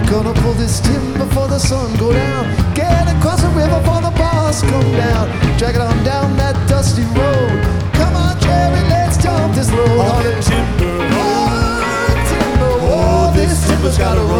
Gonna pull this timber before the sun go down. Get across the river before the boss come down. Drag it on down that dusty road. Come on, Jerry, let's dump this load on the timber. Oh, timber. Oh, this timber's gotta roll.